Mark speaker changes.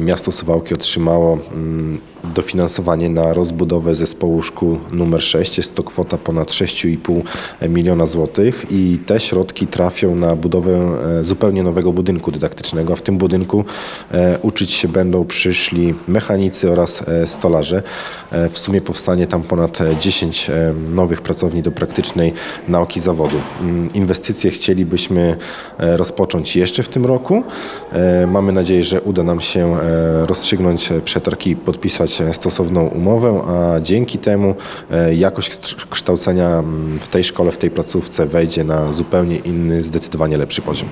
Speaker 1: miasto Suwałki otrzymało dofinansowanie na rozbudowę zespołu szkół numer 6. Jest to kwota ponad 6,5 miliona złotych i te środki trafią na budowę zupełnie nowego budynku dydaktycznego. A w tym budynku uczyć się będą przyszli mechanicy oraz stolarze. W sumie powstanie tam ponad 10 nowych pracowni do praktycznej nauki zawodu. Inwestycje chcielibyśmy rozpocząć jeszcze w tym roku. Mamy nadzieję, że uda nam się rozstrzygnąć przetarg i podpisać stosowną umowę, a dzięki temu jakość kształcenia w tej szkole, w tej placówce wejdzie na zupełnie inny, zdecydowanie lepszy poziom.